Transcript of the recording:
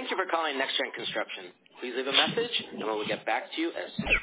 Thank you for calling Next Gen Construction. Please leave a message, and we'll get back to you as soon.